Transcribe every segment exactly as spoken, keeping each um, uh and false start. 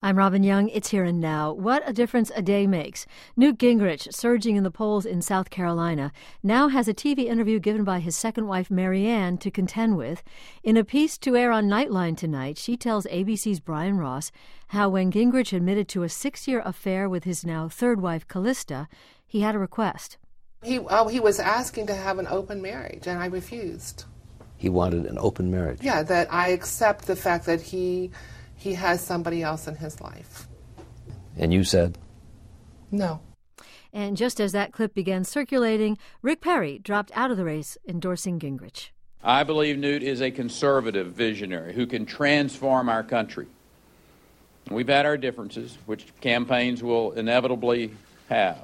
I'm Robin Young. It's Here and Now. What a difference a day makes. Newt Gingrich, surging in the polls in South Carolina, now has a T V interview given by his second wife, Marianne, to contend with. In a piece to air on Nightline tonight, she tells A B C's Brian Ross how when Gingrich admitted to a six-year affair with his now third wife, Callista, he had a request. He, oh, he was asking to have an open marriage, and I refused. He wanted an open marriage? Yeah, that I accept the fact that he... he has somebody else in his life. And you said? No. And just as that clip began circulating, Rick Perry dropped out of the race, endorsing Gingrich. I believe Newt is a conservative visionary who can transform our country. We've had our differences, which campaigns will inevitably have.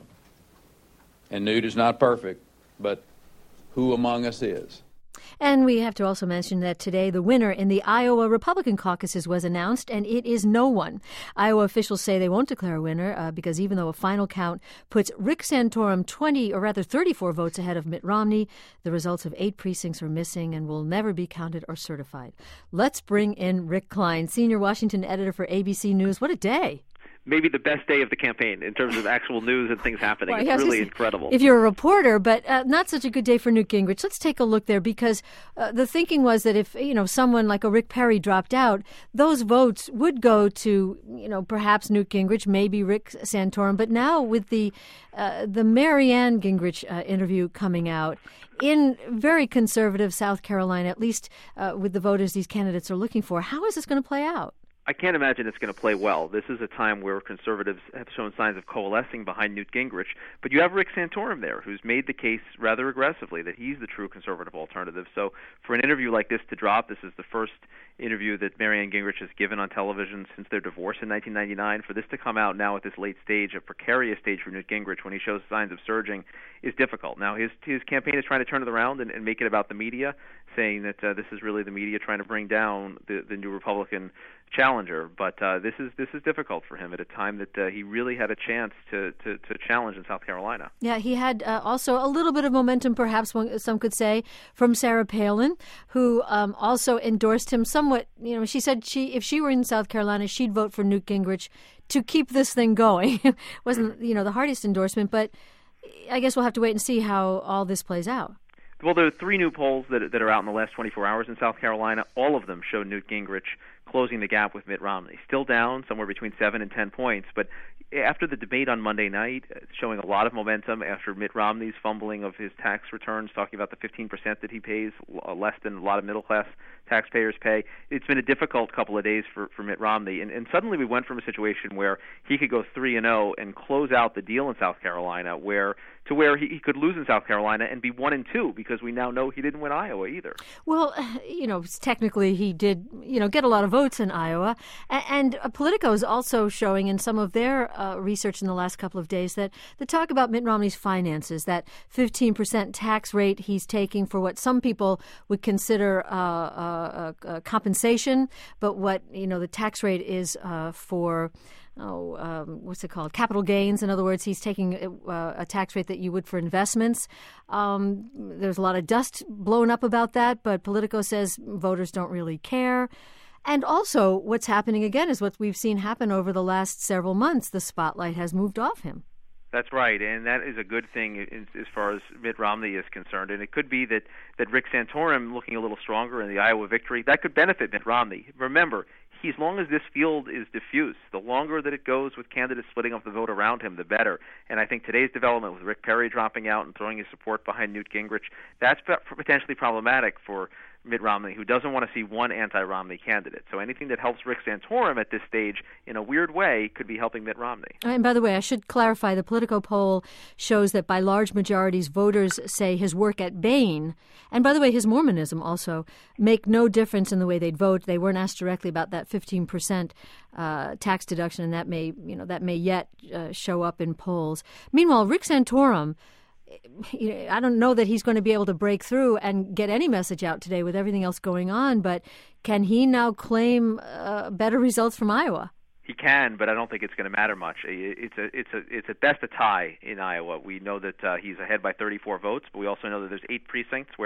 And Newt is not perfect, but who among us is? And we have to also mention that today the winner in the Iowa Republican caucuses was announced, and it is no one. Iowa officials say they won't declare a winner uh, because even though a final count puts Rick Santorum twenty, or rather thirty-four votes ahead of Mitt Romney, the results of eight precincts are missing and will never be counted or certified. Let's bring in Rick Klein, senior Washington editor for A B C News. What a day. Maybe the best day of the campaign in terms of actual news and things happening. Well, it's really incredible. If you're a reporter, but uh, not such a good day for Newt Gingrich. Let's take a look there because uh, the thinking was that if, you know, someone like a Rick Perry dropped out, those votes would go to, you know, perhaps Newt Gingrich, maybe Rick Santorum. But now with the uh, the Marianne Gingrich uh, interview coming out in very conservative South Carolina, at least uh, with the voters these candidates are looking for, how is this going to play out? I can't imagine it's going to play well. This is a time where conservatives have shown signs of coalescing behind Newt Gingrich, but you have Rick Santorum there, who's made the case rather aggressively that he's the true conservative alternative. So for an interview like this to drop, this is the first interview that Marianne Gingrich has given on television since their divorce in nineteen ninety-nine. For this to come out now at this late stage, a precarious stage for Newt Gingrich when he shows signs of surging, is difficult. Now his his campaign is trying to turn it around and, and make it about the media, saying that uh, this is really the media trying to bring down the, the new Republican challenger, but uh, this is this is difficult for him at a time that uh, he really had a chance to, to, to challenge in South Carolina. Yeah, he had uh, also a little bit of momentum, perhaps one, some could say, from Sarah Palin, who um, also endorsed him somewhat. You know, she said she if she were in South Carolina, she'd vote for Newt Gingrich to keep this thing going. Wasn't, you know, the hardest endorsement, but I guess we'll have to wait and see how all this plays out. Well, there are three new polls that, that are out in the last twenty-four hours in South Carolina. All of them show Newt Gingrich closing the gap with Mitt Romney. Still down somewhere between seven and ten points, but after the debate on Monday night, showing a lot of momentum after Mitt Romney's fumbling of his tax returns, talking about the fifteen percent that he pays, less than a lot of middle-class taxpayers pay. It's been a difficult couple of days for, for Mitt Romney, and, and suddenly we went from a situation where he could go three and oh and close out the deal in South Carolina, where to where he, he could lose in South Carolina and be one and two because we now know he didn't win Iowa either. Well, you know, technically he did, you know, get a lot of votes in Iowa, and, and Politico is also showing in some of their uh, research in the last couple of days that the talk about Mitt Romney's finances, that fifteen percent tax rate he's taking for what some people would consider uh, uh, uh, compensation, but what, you know, the tax rate is uh, for oh, um, what's it called? Capital gains. In other words, he's taking uh, a tax rate that you would for investments. Um, there's a lot of dust blown up about that, but Politico says voters don't really care. And also, what's happening again is what we've seen happen over the last several months. The spotlight has moved off him. That's right, and that is a good thing as far as Mitt Romney is concerned. And it could be that, that Rick Santorum looking a little stronger in the Iowa victory, that could benefit Mitt Romney. Remember, he, as long as this field is diffuse, the longer that it goes with candidates splitting up the vote around him, the better. And I think today's development with Rick Perry dropping out and throwing his support behind Newt Gingrich, that's potentially problematic for Mitt Romney, who doesn't want to see one anti-Romney candidate. So anything that helps Rick Santorum at this stage, in a weird way, could be helping Mitt Romney. And by the way, I should clarify, the Politico poll shows that by large majorities, voters say his work at Bain, and by the way, his Mormonism also, make no difference in the way they'd vote. They weren't asked directly about that fifteen percent uh, tax deduction, and that may, you know, that may yet uh, show up in polls. Meanwhile, Rick Santorum, I don't know that he's going to be able to break through and get any message out today with everything else going on, but can he now claim uh, better results from Iowa? He can, but I don't think it's going to matter much. It's a, it's a, it's at best a tie in Iowa. We know that uh, he's ahead by thirty-four votes, but we also know that there's eight precincts where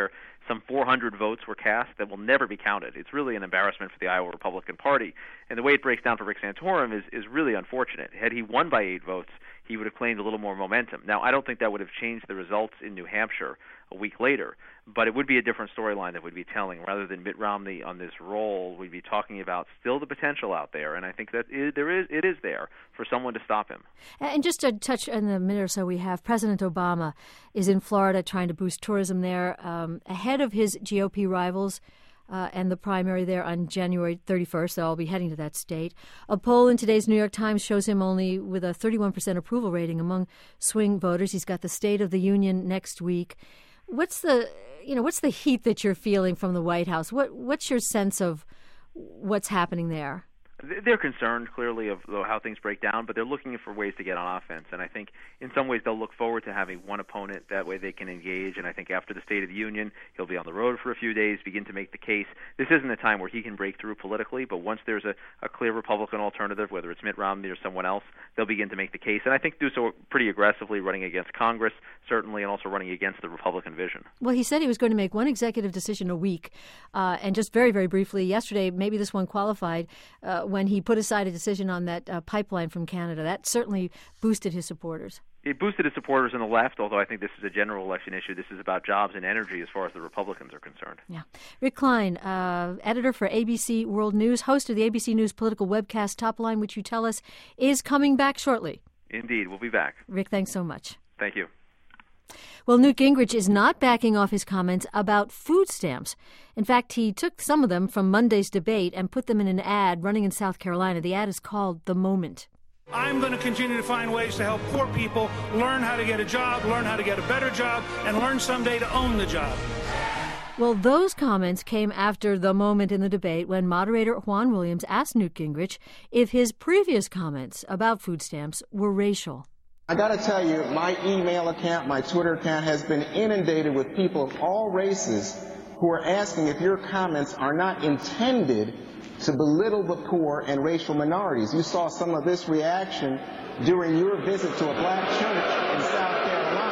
some four hundred votes were cast that will never be counted. It's really an embarrassment for the Iowa Republican Party. And the way it breaks down for Rick Santorum is, is really unfortunate. Had he won by eight votes, he would have claimed a little more momentum. Now, I don't think that would have changed the results in New Hampshire a week later, but it would be a different storyline that we'd be telling. Rather than Mitt Romney on this roll, we'd be talking about still the potential out there, and I think that it, there is, it is there for someone to stop him. And just to touch in the minute or so we have, President Obama is in Florida trying to boost tourism there um, ahead of his G O P rivals. Uh, and the primary there on January thirty-first. They'll all be heading to that state. A poll in today's New York Times shows him only with a thirty-one percent approval rating among swing voters. He's got the State of the Union next week. What's the, you know, what's the heat that you're feeling from the White House? What, what's your sense of what's happening there? They're concerned, clearly, of how things break down, but they're looking for ways to get on offense. And I think in some ways they'll look forward to having one opponent. That way they can engage. And I think after the State of the Union, he'll be on the road for a few days, begin to make the case. This isn't a time where he can break through politically, but once there's a, a clear Republican alternative, whether it's Mitt Romney or someone else, they'll begin to make the case. And I think do so pretty aggressively, running against Congress, certainly, and also running against the Republican vision. Well, he said he was going to make one executive decision a week. Uh, and just very, very briefly, yesterday, maybe this one qualified, uh, when he put aside a decision on that uh, pipeline from Canada. That certainly boosted his supporters. It boosted his supporters on the left, although I think this is a general election issue. This is about jobs and energy as far as the Republicans are concerned. Yeah. Rick Klein, uh, editor for A B C World News, host of the A B C News political webcast Top Line, which you tell us is coming back shortly. Indeed. We'll be back. Rick, thanks so much. Thank you. Well, Newt Gingrich is not backing off his comments about food stamps. In fact, he took some of them from Monday's debate and put them in an ad running in South Carolina. The ad is called The Moment. I'm going to continue to find ways to help poor people learn how to get a job, learn how to get a better job, and learn someday to own the job. Well, those comments came after the moment in the debate when moderator Juan Williams asked Newt Gingrich if his previous comments about food stamps were racial. I got to tell you, my email account, my Twitter account has been inundated with people of all races who are asking if your comments are not intended to belittle the poor and racial minorities. You saw some of this reaction during your visit to a black church in South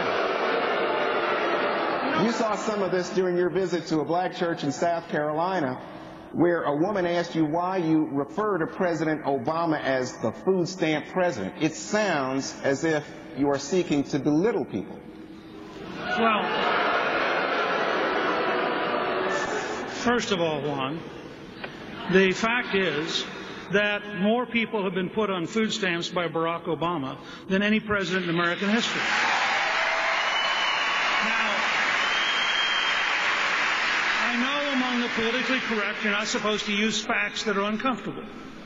Carolina. You saw some of this during your visit to a black church in South Carolina, where a woman asked you why you refer to President Obama as the food stamp president. It sounds as if you are seeking to belittle people. Well, first of all, Juan, the fact is that more people have been put on food stamps by Barack Obama than any president in American history. Politically correct, you're not supposed to use facts that are uncomfortable.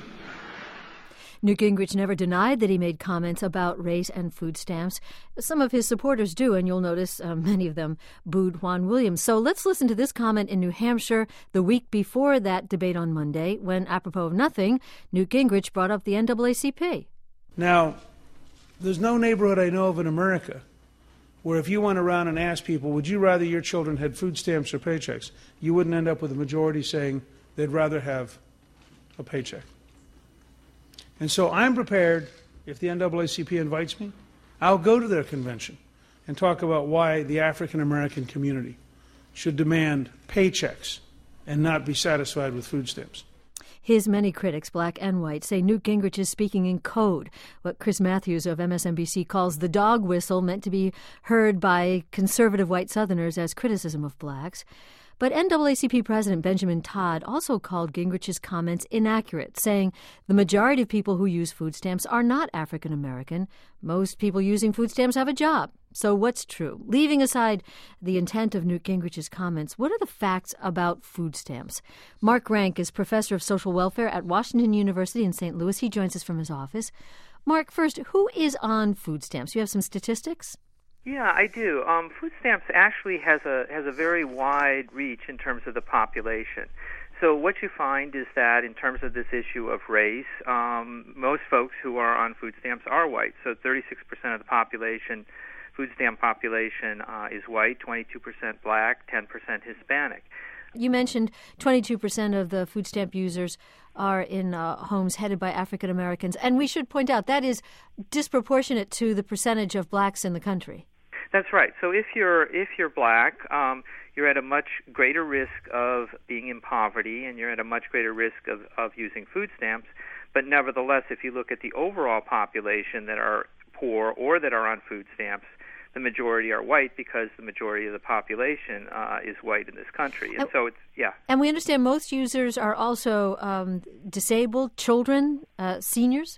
Newt Gingrich never denied that he made comments about race and food stamps. Some of his supporters do, and you'll notice uh, many of them booed Juan Williams. So let's listen to this comment in New Hampshire the week before that debate on Monday, when, apropos of nothing, Newt Gingrich brought up the N double A C P. Now, there's no neighborhood I know of in America where if you went around and asked people, would you rather your children had food stamps or paychecks, you wouldn't end up with a majority saying they'd rather have a paycheck. And so I'm prepared, if the N double A C P invites me, I'll go to their convention and talk about why the African-American community should demand paychecks and not be satisfied with food stamps. His many critics, black and white, say Newt Gingrich is speaking in code, what Chris Matthews of M S N B C calls the dog whistle meant to be heard by conservative white Southerners as criticism of blacks. But N double A C P President Benjamin Todd also called Gingrich's comments inaccurate, saying the majority of people who use food stamps are not African American. Most people using food stamps have a job. So what's true? Leaving aside the intent of Newt Gingrich's comments, what are the facts about food stamps? Mark Rank is professor of social welfare at Washington University in Saint Louis. He joins us from his office. Mark, first, who is on food stamps? You have some statistics? Yeah, I do. Um, food stamps actually has a has a very wide reach in terms of the population. So what you find is that in terms of this issue of race, um, most folks who are on food stamps are white. So thirty-six percent of the population, food stamp population, uh, is white, twenty-two percent black, ten percent Hispanic. You mentioned twenty-two percent of the food stamp users are in uh, homes headed by African Americans. And we should point out that is disproportionate to the percentage of blacks in the country. That's right. So if you're if you're black, um, you're at a much greater risk of being in poverty, and you're at a much greater risk of, of using food stamps. But nevertheless, if you look at the overall population that are poor or that are on food stamps, the majority are white because the majority of the population uh, is white in this country. And so it's, yeah. And we understand most users are also um, disabled, children, uh, seniors?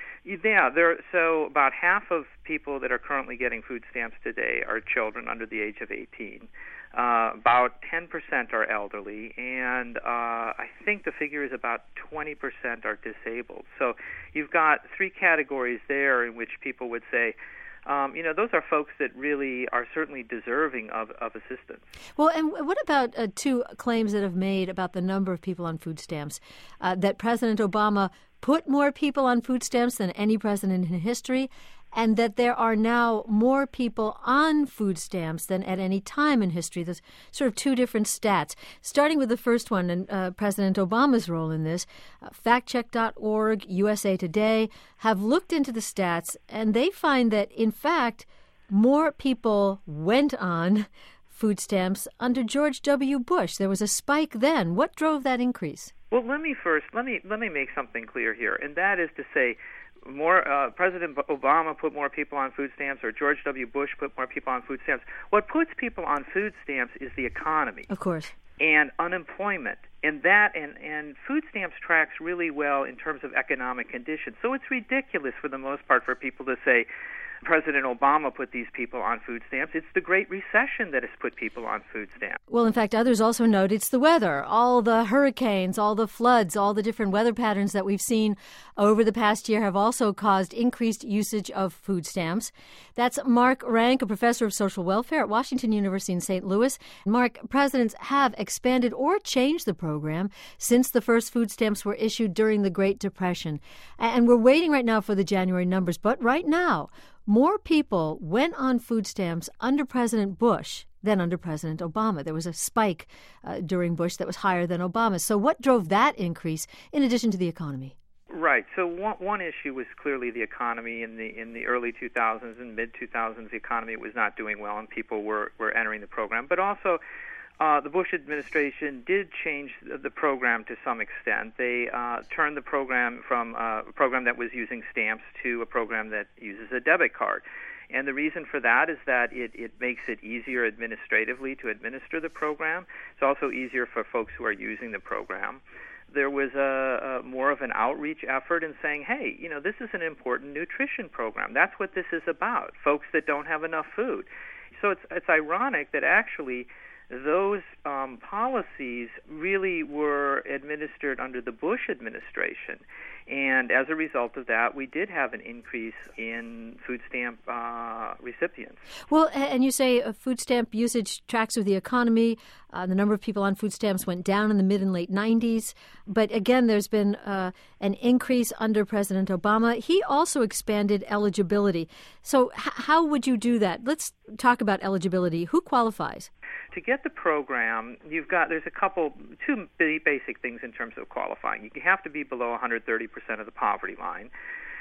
Yeah, there. So about half of people that are currently getting food stamps today are children under the age of eighteen. Uh, about ten percent are elderly, and uh, I think the figure is about twenty percent are disabled. So you've got three categories there in which people would say, Um, you know, those are folks that really are certainly deserving of, of assistance. Well, and what about uh, two claims that have made about the number of people on food stamps, uh, that President Obama put more people on food stamps than any president in history, and that there are now more people on food stamps than at any time in history? There's sort of two different stats. Starting with the first one, and uh, President Obama's role in this, uh, fact check dot org, U S A Today have looked into the stats, and they find that, in fact, more people went on food stamps under George W. Bush. There was a spike then. What drove that increase? Well, let me first, let me, let me make something clear here, and that is to say, More uh, President Obama put more people on food stamps, or George W. Bush put more people on food stamps. What puts people on food stamps is the economy, of course, and unemployment, and that and and food stamps tracks really well in terms of economic conditions. So it's ridiculous for the most part for people to say President Obama put these people on food stamps. It's the Great Recession that has put people on food stamps. Well, in fact, others also note it's the weather, all the hurricanes, all the floods, all the different weather patterns that we've seen over the past year have also caused increased usage of food stamps. That's Mark Rank, a professor of social welfare at Washington University in Saint Louis. Mark, presidents have expanded or changed the program since the first food stamps were issued during the Great Depression. And we're waiting right now for the January numbers. But right now, more people went on food stamps under President Bush than under President Obama. There was a spike uh, during Bush that was higher than Obama's. So what drove that increase in addition to the economy? Right. So one, one issue was clearly the economy. In the in the early two thousands and mid two thousands, the economy was not doing well, and people were, were entering the program. But also, Uh, the Bush administration did change the program to some extent. They uh, turned the program from uh, a program that was using stamps to a program that uses a debit card. And the reason for that is that it, it makes it easier administratively to administer the program. It's also easier for folks who are using the program. There was a, a more of an outreach effort in saying, hey, you know, this is an important nutrition program. That's what this is about, folks that don't have enough food. So it's, it's ironic that actually those um, policies really were administered under the Bush administration. And as a result of that, we did have an increase in food stamp uh, recipients. Well, and you say uh, food stamp usage tracks with the economy. Uh, the number of people on food stamps went down in the mid and late nineties. But again, there's been uh, an increase under President Obama. He also expanded eligibility. So h- how would you do that? Let's talk about eligibility. Who qualifies? To get the program, you've got, there's a couple, two basic things in terms of qualifying. You have to be below one hundred thirty percent of the poverty line.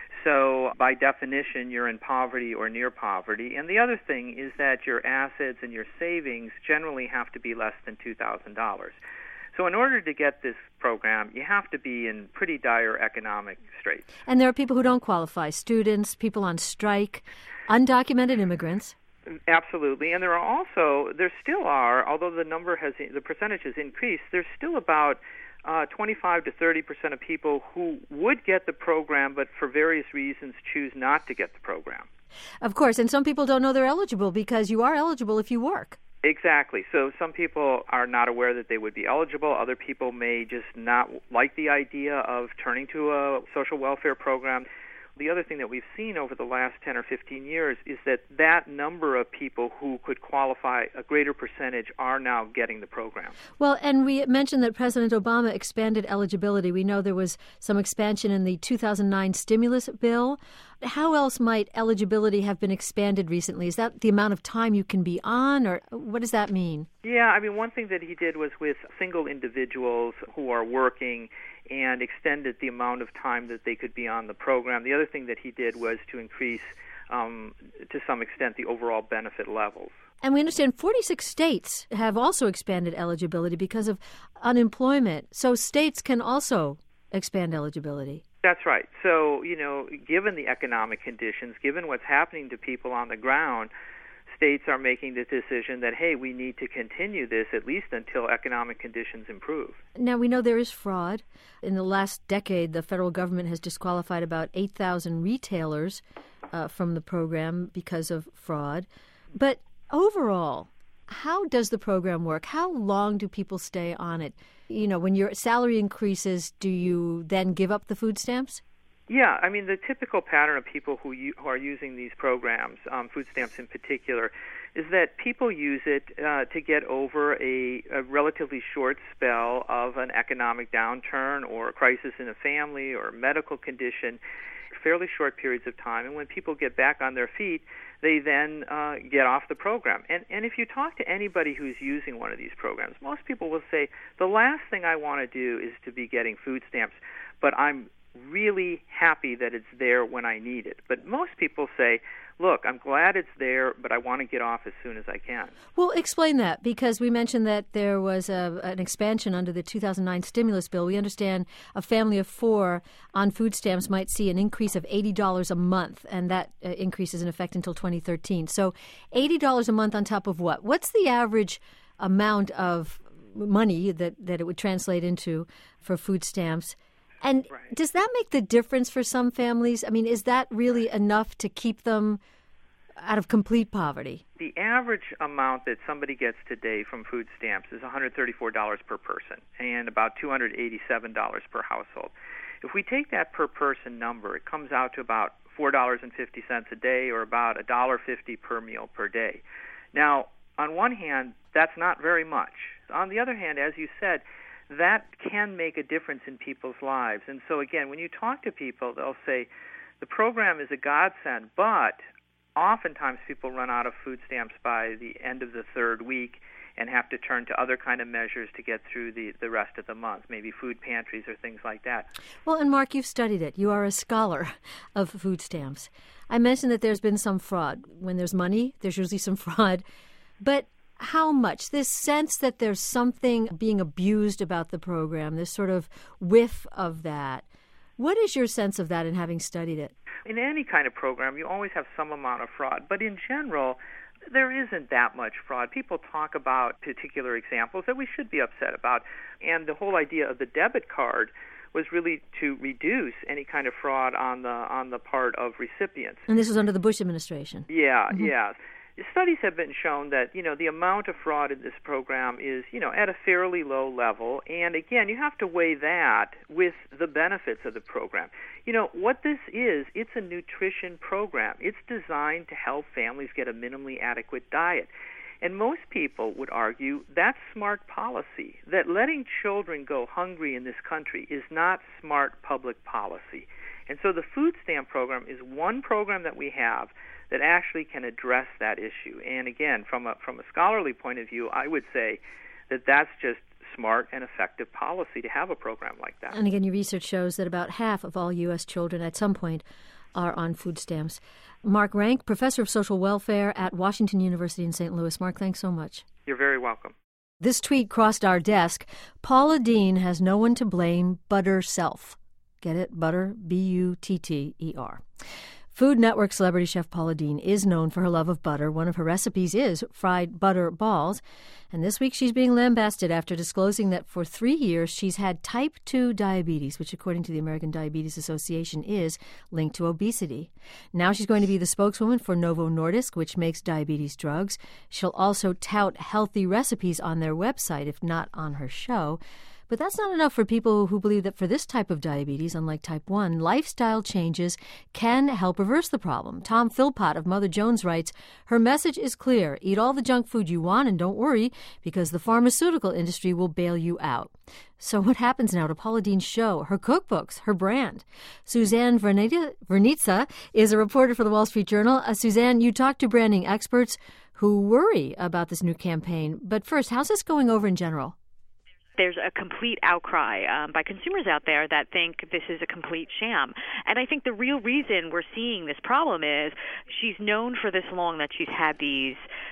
So by definition, you're in poverty or near poverty. And the other thing is that your assets and your savings generally have to be less than two thousand dollars. So in order to get this program, you have to be in pretty dire economic straits. And there are people who don't qualify, students, people on strike, undocumented immigrants. Absolutely, and there are also, there still are, although the number has, the percentage has increased, there's still about uh, twenty-five to thirty percent of people who would get the program, but for various reasons choose not to get the program. Of course, and some people don't know they're eligible because you are eligible if you work. Exactly. So some people are not aware that they would be eligible. Other people may just not like the idea of turning to a social welfare program. The other thing that we've seen over the last ten or fifteen years is that that number of people who could qualify, a greater percentage, are now getting the program. Well, and we mentioned that President Obama expanded eligibility. We know there was some expansion in the two thousand nine stimulus bill. How else might eligibility have been expanded recently? Is that the amount of time you can be on, or what does that mean? Yeah, I mean, one thing that he did was with single individuals who are working and extended the amount of time that they could be on the program. The other thing that he did was to increase, um, to some extent, the overall benefit levels. And we understand forty-six states have also expanded eligibility because of unemployment. So states can also expand eligibility. That's right. So, you know, given the economic conditions, given what's happening to people on the ground, states are making the decision that, hey, we need to continue this at least until economic conditions improve. Now, we know there is fraud. In the last decade, the federal government has disqualified about eight thousand retailers uh, from the program because of fraud. But overall, how does the program work? How long do people stay on it? You know, when your salary increases, do you then give up the food stamps? Yeah, I mean, the typical pattern of people who, u- who are using these programs, um, food stamps in particular, is that people use it uh, to get over a, a relatively short spell of an economic downturn or a crisis in a family or a medical condition, fairly short periods of time. And when people get back on their feet, they then uh, get off the program. And, and if you talk to anybody who's using one of these programs, most people will say, the last thing I want to do is to be getting food stamps, but I'm really happy that it's there when I need it. But most people say, look, I'm glad it's there, but I want to get off as soon as I can. Well, explain that, because we mentioned that there was a, an expansion under the two thousand nine stimulus bill. We understand a family of four on food stamps might see an increase of eighty dollars a month, and that uh, increase is in effect until twenty thirteen. So eighty dollars a month on top of what? What's the average amount of money that, that it would translate into for food stamps? And right. Does that make the difference for some families? I mean, is that really right. enough to keep them out of complete poverty? The average amount that somebody gets today from food stamps is one hundred thirty-four dollars per person and about two hundred eighty-seven dollars per household. If we take that per person number, it comes out to about four dollars and fifty cents a day, or about one dollar and fifty cents per meal per day. Now, on one hand, that's not very much. On the other hand, as you said, that can make a difference in people's lives. And so, again, when you talk to people, they'll say, the program is a godsend, but oftentimes people run out of food stamps by the end of the third week and have to turn to other kind of measures to get through the, the rest of the month, maybe food pantries or things like that. Well, and Mark, you've studied it. You are a scholar of food stamps. I mentioned that there's been some fraud. When there's money, there's usually some fraud. But how much? This sense that there's something being abused about the program, this sort of whiff of that. What is your sense of that in having studied it? In any kind of program, you always have some amount of fraud. But in general, there isn't that much fraud. People talk about particular examples that we should be upset about. And the whole idea of the debit card was really to reduce any kind of fraud on the on the part of recipients. And this was under the Bush administration. Yeah, mm-hmm. yeah. Studies have been shown that, you know, the amount of fraud in this program is, you know, at a fairly low level. And again, you have to weigh that with the benefits of the program. You know, what this is, it's a nutrition program. It's designed to help families get a minimally adequate diet. And most people would argue that's smart policy, that letting children go hungry in this country is not smart public policy. And so the food stamp program is one program that we have that actually can address that issue. And again, from a from a scholarly point of view, I would say that that's just smart and effective policy to have a program like that. And again, your research shows that about half of all U S children at some point are on food stamps. Mark Rank, professor of social welfare at Washington University in Saint Louis. Mark, thanks so much. You're very welcome. This tweet crossed our desk. Paula Deen has no one to blame but herself. Get it? Butter, B U T T E R. Food Network celebrity chef Paula Deen is known for her love of butter. One of her recipes is fried butter balls. And this week she's being lambasted after disclosing that for three years she's had type two diabetes, which according to the American Diabetes Association is linked to obesity. Now she's going to be the spokeswoman for Novo Nordisk, which makes diabetes drugs. She'll also tout healthy recipes on their website, if not on her show. But that's not enough for people who believe that for this type of diabetes, unlike type one, lifestyle changes can help reverse the problem. Tom Philpott of Mother Jones writes, her message is clear. Eat all the junk food you want and don't worry because the pharmaceutical industry will bail you out. So what happens now to Paula Deen's show, her cookbooks, her brand? Suzanne Vernitza is a reporter for the Wall Street Journal. Uh, Suzanne, you talk to branding experts who worry about this new campaign. But first, how's this going over in general? There's a complete outcry um, by consumers out there that think this is a complete sham. And I think the real reason we're seeing this problem is she's known for this long that she's had these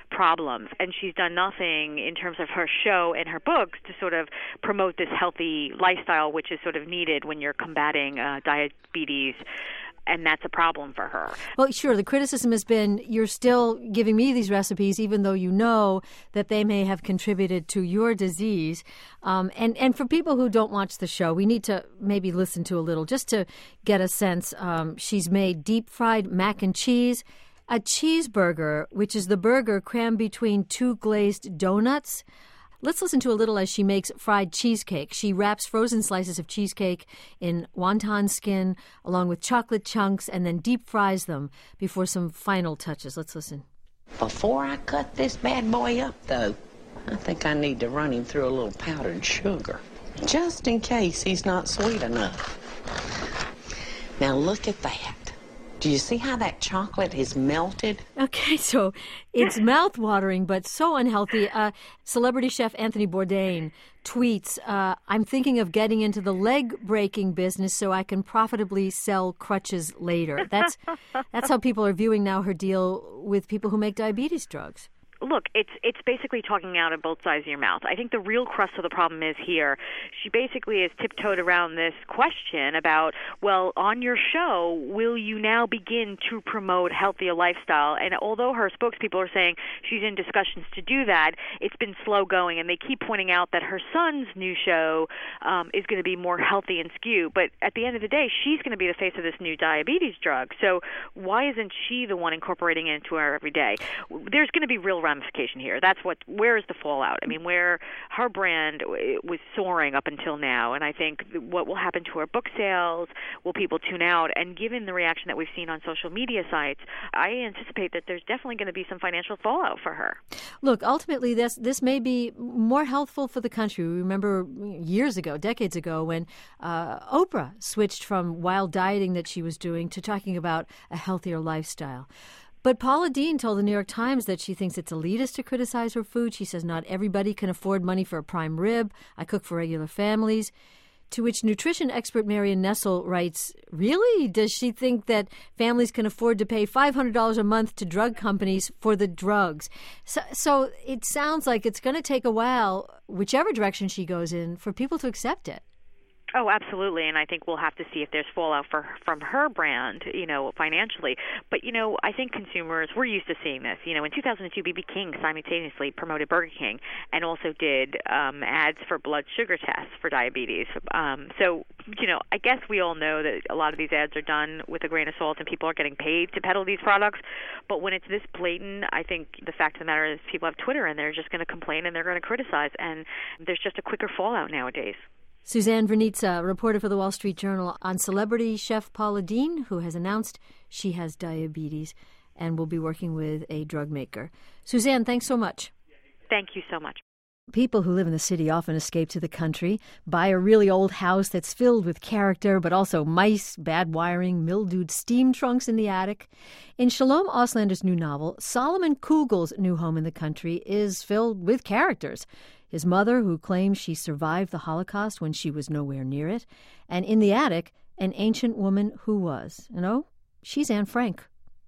problems. And she's done nothing in terms of her show and her books to sort of promote this healthy lifestyle, which is sort of needed when you're combating uh, diabetes. And that's a problem for her. Well, sure, the criticism has been you're still giving me these recipes even though you know that they may have contributed to your disease. Um, and, and for people who don't watch the show, we need to maybe listen to a little just to get a sense. Um, she's made deep-fried mac and cheese, a cheeseburger, which is the burger crammed between two glazed donuts. Let's listen to a little as she makes fried cheesecake. She wraps frozen slices of cheesecake in wonton skin along with chocolate chunks and then deep fries them before some final touches. Let's listen. Before I cut this bad boy up, though, I think I need to run him through a little powdered sugar, just in case he's not sweet enough. Now look at that. Do you see how that chocolate is melted? Okay, so it's mouth-watering, but so unhealthy. Uh, celebrity chef Anthony Bourdain tweets, uh, I'm thinking of getting into the leg-breaking business so I can profitably sell crutches later. That's that's how people are viewing now her deal with people who make diabetes drugs. Look, it's it's basically talking out of both sides of your mouth. I think the real crux of the problem is here. She basically has tiptoed around this question about, well, on your show, will you now begin to promote healthier lifestyle? And although her spokespeople are saying she's in discussions to do that, it's been slow going. And they keep pointing out that her son's new show um, is going to be more healthy and skew. But at the end of the day, she's going to be the face of this new diabetes drug. So why isn't she the one incorporating it into her every day? There's going to be real ramification here. That's what. Where is the fallout? I mean, where her brand was soaring up until now, and I think what will happen to her book sales? Will people tune out? And given the reaction that we've seen on social media sites, I anticipate that there's definitely going to be some financial fallout for her. Look, ultimately, this this may be more healthful for the country. We remember years ago, decades ago, when uh, Oprah switched from wild dieting that she was doing to talking about a healthier lifestyle. But Paula Deen told the New York Times that she thinks it's elitist to criticize her food. She says not everybody can afford money for a prime rib. I cook for regular families. To which nutrition expert Marion Nestle writes, really? Does she think that families can afford to pay five hundred dollars a month to drug companies for the drugs? So, so it sounds like it's going to take a while, whichever direction she goes in, for people to accept it. Oh, absolutely, and I think we'll have to see if there's fallout for, from her brand, you know, financially. But, you know, I think consumers, we're used to seeing this. You know, in two thousand two, B B King simultaneously promoted Burger King and also did um, ads for blood sugar tests for diabetes. Um, so, you know, I guess we all know that a lot of these ads are done with a grain of salt and people are getting paid to peddle these products. But when it's this blatant, I think the fact of the matter is people have Twitter and they're just going to complain and they're going to criticize, and there's just a quicker fallout nowadays. Suzanne Vernitza, reporter for the Wall Street Journal, on celebrity chef Paula Deen, who has announced she has diabetes and will be working with a drug maker. Suzanne, thanks so much. Thank you so much. People who live in the city often escape to the country, buy a really old house that's filled with character, but also mice, bad wiring, mildewed steam trunks in the attic. In Shalom Auslander's new novel, Solomon Kugel's new home in the country is filled with characters. His mother, who claims she survived the Holocaust when she was nowhere near it, and in the attic, an ancient woman who was. And oh, she's Anne Frank.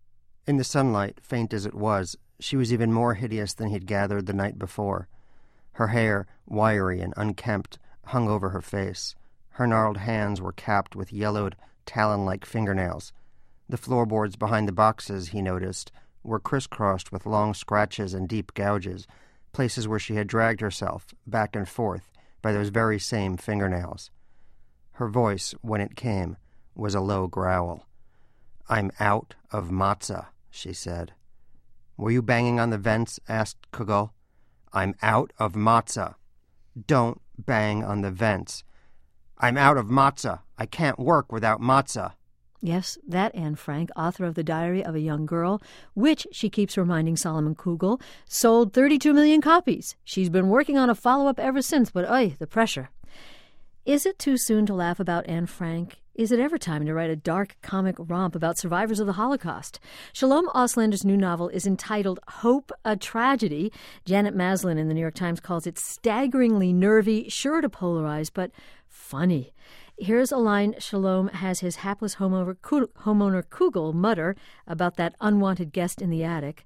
In the sunlight, faint as it was, she was even more hideous than he'd gathered the night before. Her hair, wiry and unkempt, hung over her face. Her gnarled hands were capped with yellowed, talon-like fingernails. The floorboards behind the boxes, he noticed, were crisscrossed with long scratches and deep gouges, places where she had dragged herself back and forth by those very same fingernails. Her voice, when it came, was a low growl. "I'm out of matzah," she said. "Were you banging on the vents?" asked Kugel. "I'm out of matzah." "Don't bang on the vents." "I'm out of matzah. I can't work without matzah." Yes, that Anne Frank, author of The Diary of a Young Girl, which, she keeps reminding Solomon Kugel, sold thirty-two million copies. She's been working on a follow-up ever since, but oy, the pressure. Is it too soon to laugh about Anne Frank? Is it ever time to write a dark comic romp about survivors of the Holocaust? Shalom Auslander's new novel is entitled Hope, a Tragedy. Janet Maslin in the New York Times calls it staggeringly nervy, sure to polarize, but funny. Here's a line Shalom has his hapless homeowner, homeowner Kugel mutter about that unwanted guest in the attic.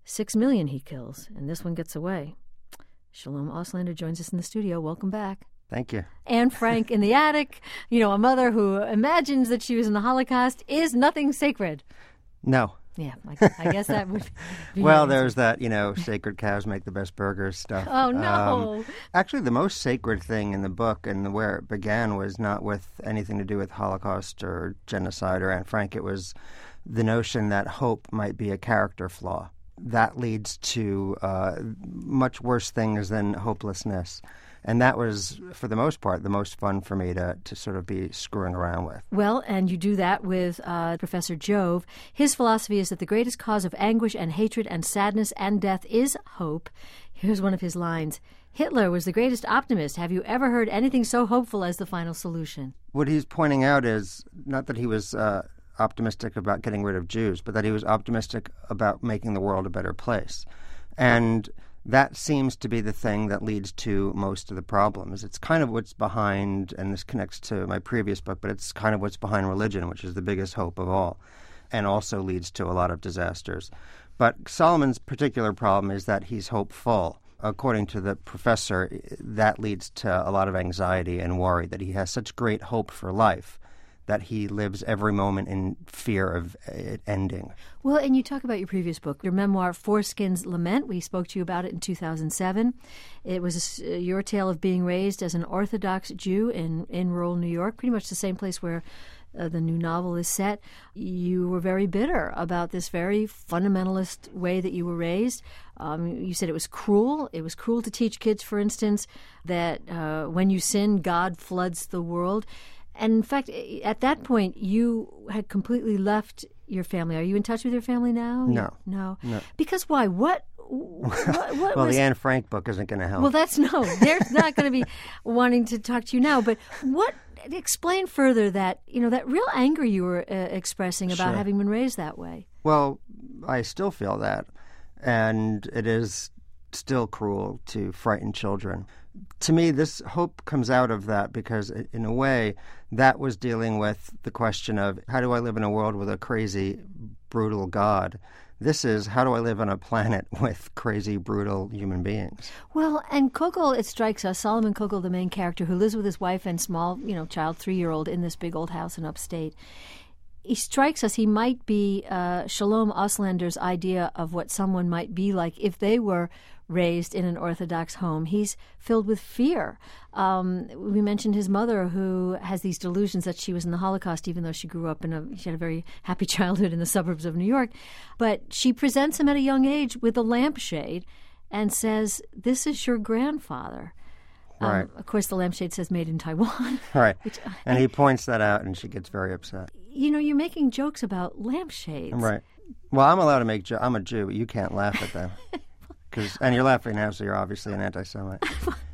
Six million he kills, and this one gets away. Shalom Auslander joins us in the studio. Welcome back. Thank you. Anne Frank in the attic, you know, a mother who imagines that she was in the Holocaust. Is nothing sacred? No. Yeah, I, I guess that would be Well, there's that, you know, sacred cows make the best burgers stuff. Oh, no. Um, actually, the most sacred thing in the book and where it began was not with anything to do with Holocaust or genocide or Anne Frank. It was the notion that hope might be a character flaw. That leads to uh, much worse things than hopelessness. And that was, for the most part, the most fun for me to, to sort of be screwing around with. Well, and you do that with uh, Professor Jove. His philosophy is that the greatest cause of anguish and hatred and sadness and death is hope. Here's one of his lines. Hitler was the greatest optimist. Have you ever heard anything so hopeful as the final solution? What he's pointing out is not that he was uh, optimistic about getting rid of Jews, but that he was optimistic about making the world a better place. And that seems to be the thing that leads to most of the problems. It's kind of what's behind, and this connects to my previous book, but it's kind of what's behind religion, which is the biggest hope of all, and also leads to a lot of disasters. But Solomon's particular problem is that he's hopeful. According to the professor, that leads to a lot of anxiety and worry, that he has such great hope for life that he lives every moment in fear of it ending. Well, and you talk about your previous book, your memoir, Foreskin's Lament. We spoke to you about it in two thousand seven. It was a, your tale of being raised as an Orthodox Jew in, in rural New York, pretty much the same place where uh, the new novel is set. You were very bitter about this very fundamentalist way that you were raised. Um, you said it was cruel. It was cruel to teach kids, for instance, that uh, when you sin, God floods the world. And in fact, at that point, you had completely left your family. Are you in touch with your family now? No. No. no. Because why? What? what, what well, was... the Anne Frank book isn't going to help. Well, that's no. They're not going to be wanting to talk to you now. But what? Explain further that, you know, that real anger you were uh, expressing about Sure. having been raised that way. Well, I still feel that. And it is still cruel to frighten children. To me, this hope comes out of that because, in a way, that was dealing with the question of how do I live in a world with a crazy, brutal God? This is how do I live on a planet with crazy, brutal human beings? Well, and Kogel, it strikes us, Solomon Kogel, the main character, who lives with his wife and small, you know, child, three-year-old in this big old house in upstate. He strikes us, he might be uh, Shalom Auslander's idea of what someone might be like if they were raised in an Orthodox home. He's filled with fear. Um, we mentioned his mother, who has these delusions that she was in the Holocaust, even though she grew up in a, she had a very happy childhood in the suburbs of New York. But she presents him at a young age with a lampshade and says, "This is your grandfather." Right. Um, of course, the lampshade says made in Taiwan. Right. Which, and he points that out, and she gets very upset. You know, you're making jokes about lampshades. Right. Well, I'm allowed to make jokes. I'm a Jew. You can't laugh at them. Cause, and you're laughing now, so you're obviously an anti-Semite.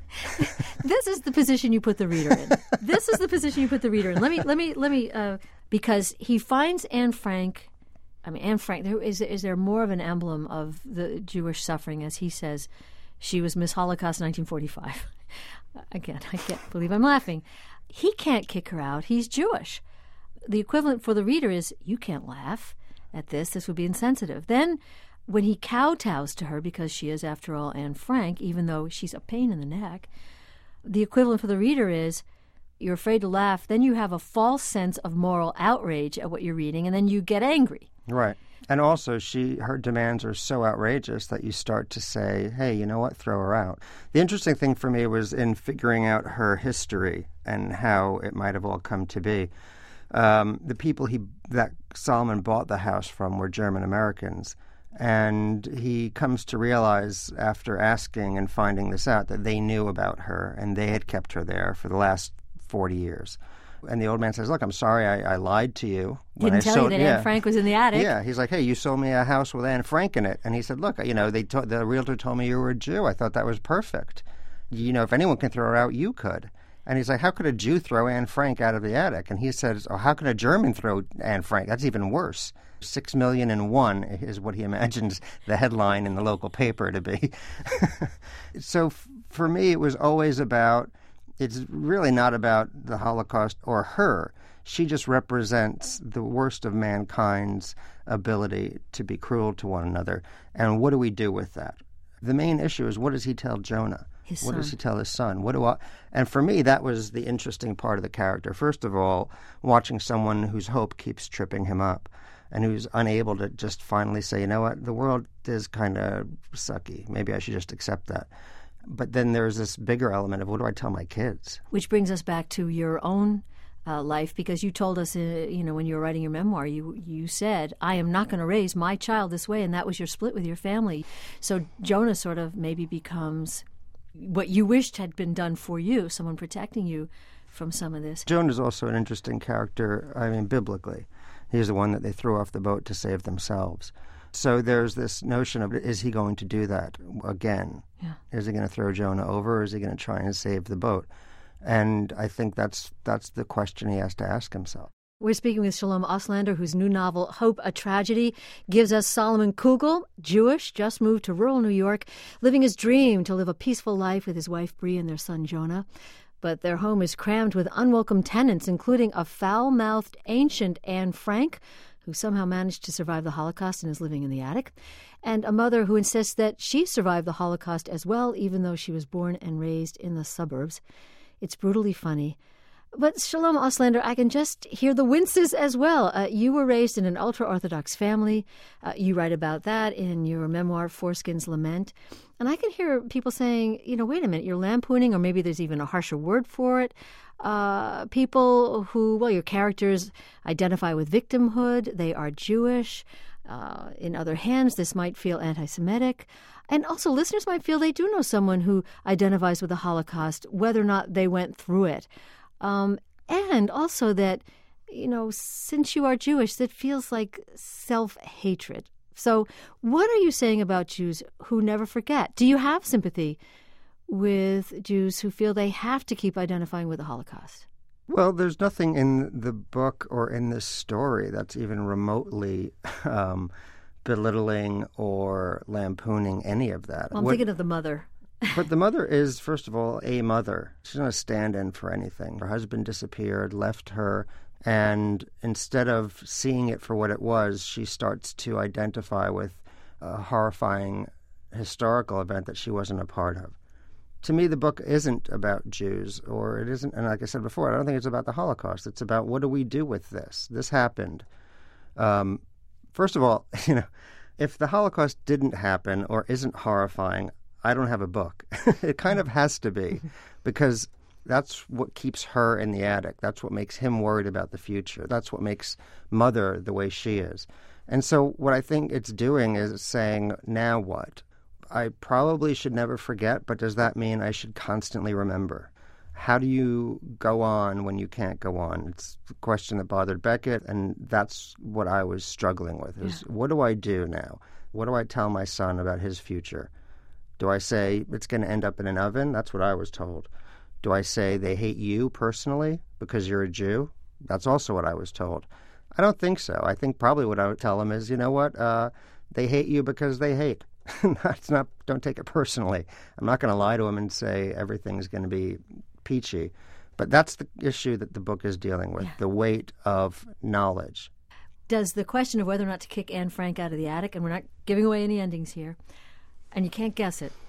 This is the position you put the reader in. This is the position you put the reader in. Let me, let me, let me, uh, because he finds Anne Frank. I mean, Anne Frank. There, is, is there more of an emblem of the Jewish suffering, as he says? She was Miss Holocaust nineteen forty-five. Again, I can't believe I'm laughing. He can't kick her out. He's Jewish. The equivalent for the reader is, you can't laugh at this. This would be insensitive. Then when he kowtows to her, because she is, after all, Anne Frank, even though she's a pain in the neck, the equivalent for the reader is, you're afraid to laugh. Then you have a false sense of moral outrage at what you're reading, and then you get angry. Right. And also, she her demands are so outrageous that you start to say, hey, you know what, throw her out. The interesting thing for me was in figuring out her history and how it might have all come to be. Um, the people he that Solomon bought the house from were German Americans. And he comes to realize, after asking and finding this out, that they knew about her and they had kept her there for the last forty years. And the old man says, look, I'm sorry I, I lied to you. When Didn't I tell sold, you that yeah. Anne Frank was in the attic. Yeah, he's like, hey, you sold me a house with Anne Frank in it. And he said, look, you know, they to- the realtor told me you were a Jew. I thought that was perfect. You know, if anyone can throw her out, you could. And he's like, how could a Jew throw Anne Frank out of the attic? And he says, oh, how could a German throw Anne Frank? That's even worse. Six million and one is what he imagines the headline in the local paper to be. So f- for me, it was always about, it's really not about the Holocaust or her. She just represents the worst of mankind's ability to be cruel to one another. And what do we do with that? The main issue is, what does he tell Jonah? His what son. does he tell his son? What do I? And for me, that was the interesting part of the character. First of all, watching someone whose hope keeps tripping him up and who's unable to just finally say, you know what, the world is kind of sucky. Maybe I should just accept that. But then there's this bigger element of, what do I tell my kids? Which brings us back to your own uh, life, because you told us, uh, you know, when you were writing your memoir, you you said, I am not going to raise my child this way, and that was your split with your family. So Jonah sort of maybe becomes what you wished had been done for you, someone protecting you from some of this. Jonah's also an interesting character, I mean, biblically. He's the one that they threw off the boat to save themselves. So there's this notion of, is he going to do that again? Yeah. Is he going to throw Jonah over, or is he going to try and save the boat? And I think that's that's the question he has to ask himself. We're speaking with Shalom Auslander, whose new novel, Hope, a Tragedy, gives us Solomon Kugel, Jewish, just moved to rural New York, living his dream to live a peaceful life with his wife Bree and their son Jonah. But their home is crammed with unwelcome tenants, including a foul-mouthed ancient Anne Frank, who somehow managed to survive the Holocaust and is living in the attic, and a mother who insists that she survived the Holocaust as well, even though she was born and raised in the suburbs. It's brutally funny. But Shalom Auslander, I can just hear the winces as well. Uh, you were raised in an ultra-Orthodox family. Uh, you write about that in your memoir, Foreskin's Lament. And I can hear people saying, you know, wait a minute, you're lampooning, or maybe there's even a harsher word for it. Uh, people who, well, your characters identify with victimhood. They are Jewish. Uh, in other hands, this might feel anti-Semitic. And also listeners might feel they do know someone who identifies with the Holocaust, whether or not they went through it. Um, and also that, you know, since you are Jewish, that feels like self-hatred. So what are you saying about Jews who never forget? Do you have sympathy with Jews who feel they have to keep identifying with the Holocaust? Well, there's nothing in the book or in this story that's even remotely um, belittling or lampooning any of that. Well, I'm what, thinking of the mother. But the mother is, first of all, a mother. She's not a stand-in for anything. Her husband disappeared, left her, and instead of seeing it for what it was, she starts to identify with a horrifying historical event that she wasn't a part of. To me, the book isn't about Jews, or it isn't, and like I said before, I don't think it's about the Holocaust. It's about, what do we do with this? This happened. Um, first of all, you know, if the Holocaust didn't happen or isn't horrifying, I don't have a book. It kind of has to be, because that's what keeps her in the attic. That's what makes him worried about the future. That's what makes Mother the way she is. And so what I think it's doing is saying, now what? I probably should never forget, but does that mean I should constantly remember? How do you go on when you can't go on? It's the question that bothered Beckett, and that's what I was struggling with, is yeah. What do I do now? What do I tell my son about his future? Do I say it's going to end up in an oven? That's what I was told. Do I say they hate you personally because you're a Jew? That's also what I was told. I don't think so. I think probably what I would tell them is, you know what, uh, they hate you because they hate. It's not. Don't take it personally. I'm not going to lie to them and say everything's going to be peachy. But that's the issue that the book is dealing with, yeah. The weight of knowledge. Does the question of whether or not to kick Anne Frank out of the attic, and we're not giving away any endings here, and you can't guess it.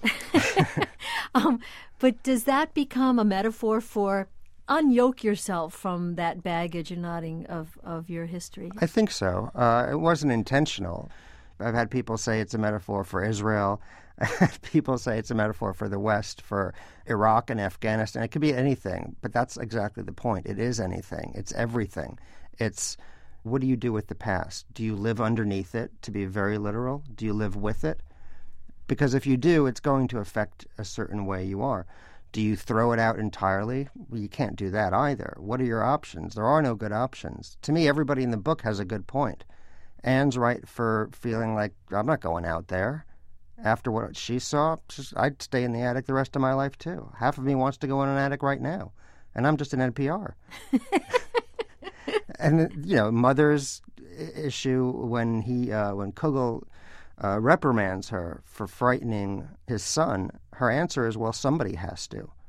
um, but does that become a metaphor for unyoke yourself from that baggage and knotting of, of your history? I think so. Uh, it wasn't intentional. I've had people say it's a metaphor for Israel. I've had people say it's a metaphor for the West, for Iraq and Afghanistan. It could be anything, but that's exactly the point. It is anything. It's everything. It's, what do you do with the past? Do you live underneath it, to be very literal? Do you live with it? Because if you do, it's going to affect a certain way you are. Do you throw it out entirely? Well, you can't do that either. What are your options? There are no good options. To me, everybody in the book has a good point. Anne's right for feeling like, I'm not going out there. After what she saw, I'd stay in the attic the rest of my life, too. Half of me wants to go in an attic right now, and I'm just an N P R. And, you know, Mother's issue when he, uh, when Kugel uh, reprimands her for frightening his son, her answer is, well, somebody has to.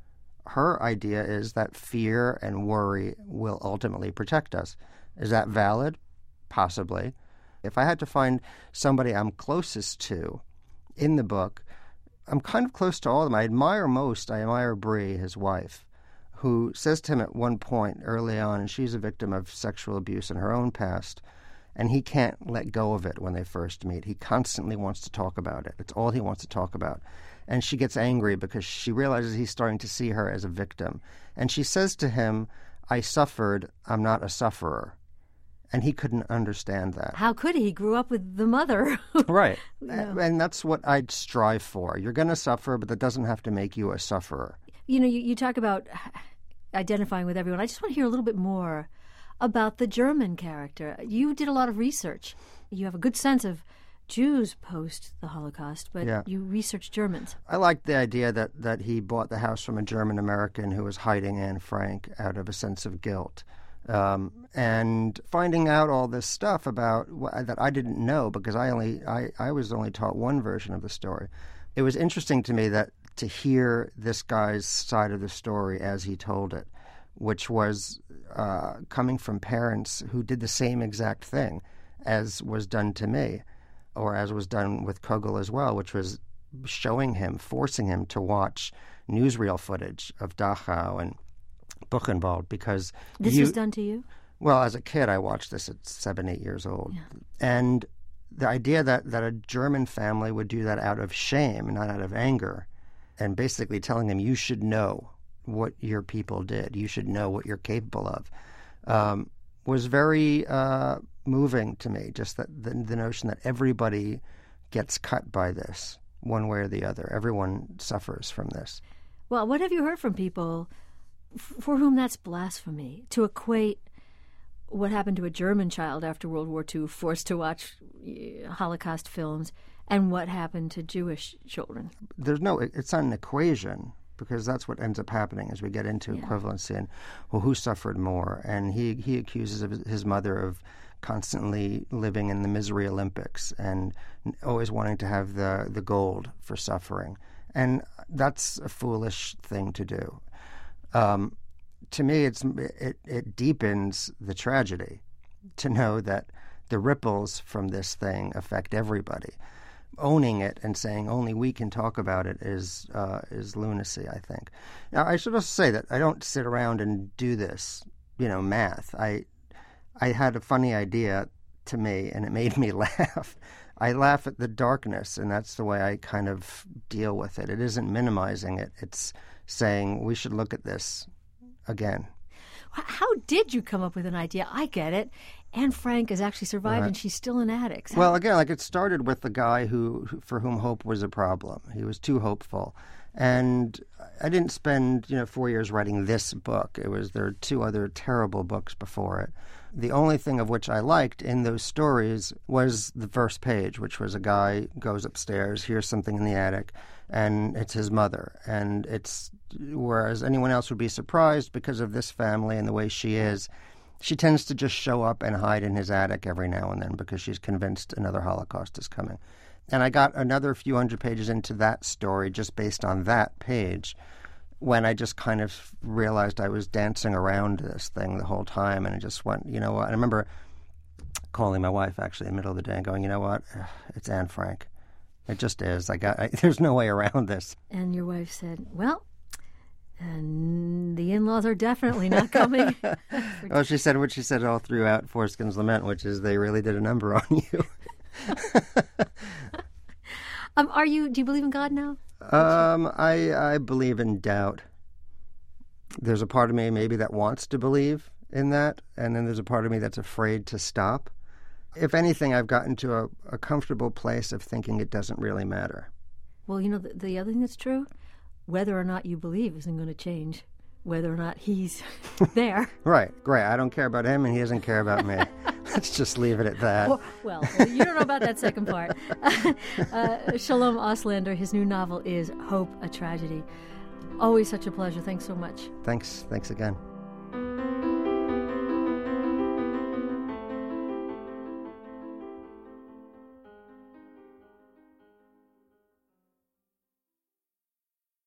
her idea is that fear and worry will ultimately protect us. Is that valid? Possibly. If I had to find somebody I'm closest to in the book, I'm kind of close to all of them. I admire most, I admire Bree, his wife, who says to him at one point early on, and she's a victim of sexual abuse in her own past, and he can't let go of it when they first meet. He constantly wants to talk about it. It's all he wants to talk about. And she gets angry because she realizes he's starting to see her as a victim. And she says to him, I suffered, I'm not a sufferer. And he couldn't understand that. How could he? He grew up with the mother. Right. Yeah. And that's what I'd strive for. You're going to suffer, but that doesn't have to make you a sufferer. You know, you, you talk about identifying with everyone. I just want to hear a little bit more about the German character. You did a lot of research. You have a good sense of Jews post the Holocaust, but yeah. you researched Germans. I liked the idea that, that he bought the house from a German American who was hiding Anne Frank out of a sense of guilt. Um, and finding out all this stuff about that I didn't know because I only I, I was only taught one version of the story. It was interesting to me that to hear this guy's side of the story as he told it, which was uh, coming from parents who did the same exact thing as was done to me, or as was done with Kogel as well, which was showing him, forcing him to watch newsreel footage of Dachau and Buchenwald because this you, was done to you? Well, as a kid, I watched this at seven, eight years old. Yeah. And the idea that, that a German family would do that out of shame, not out of anger, and basically telling them you should know what your people did, you should know what you're capable of, um, was very uh, moving to me. Just that the, the notion that everybody gets cut by this, one way or the other. Everyone suffers from this. Well, what have you heard from people for whom that's blasphemy, to equate what happened to a German child after World War Two, forced to watch Holocaust films, and what happened to Jewish children? There's no, it's not an equation, because that's what ends up happening as we get into yeah. equivalency and, well, who suffered more? And he, he accuses his mother of constantly living in the misery Olympics and always wanting to have the, the gold for suffering. And that's a foolish thing to do. Um, to me, it's it, it deepens the tragedy to know that the ripples from this thing affect everybody. Owning it and saying only we can talk about it is uh, is lunacy, I think. Now, I should also say that I don't sit around and do this, you know, math. I I had a funny idea to me, and it made me laugh. I laugh at the darkness, and that's the way I kind of deal with it. It isn't minimizing it. It's saying we should look at this again. How did you come up with an idea? I get it. Anne Frank has actually survived, right. and she's still an addict. How... Well, again, like it started with the guy who, who, for whom hope was a problem. He was too hopeful, and I didn't spend, you know, four years writing this book. It was there are two other terrible books before it. The only thing of which I liked in those stories was the first page, which was a guy goes upstairs, hears something in the attic, and it's his mother. And it's, whereas anyone else would be surprised because of this family and the way she is, she tends to just show up and hide in his attic every now and then because she's convinced another Holocaust is coming. And I got another few hundred pages into that story just based on that page, when I just kind of realized I was dancing around this thing the whole time, and I just went, you know what? And I remember calling my wife actually in the middle of the day and going, you know what? It's Anne Frank. It just is. I got. I, there's no way around this. And your wife said, well, and the in-laws are definitely not coming. Well, she said what she said all throughout Foreskin's Lament, which is they really did a number on you. um, are you? Do you believe in God now? Um, I I believe in doubt. There's a part of me maybe that wants to believe in that, and then there's a part of me that's afraid to stop. If anything, I've gotten to a, a comfortable place of thinking it doesn't really matter. Well, you know, the, the other thing that's true, whether or not you believe isn't going to change whether or not he's there. Right, great. I don't care about him, and he doesn't care about me. Let's just leave it at that. Well, well, you don't know about that second part. uh, Shalom Auslander, his new novel is Hope, a Tragedy. Always such a pleasure. Thanks so much. Thanks. Thanks again.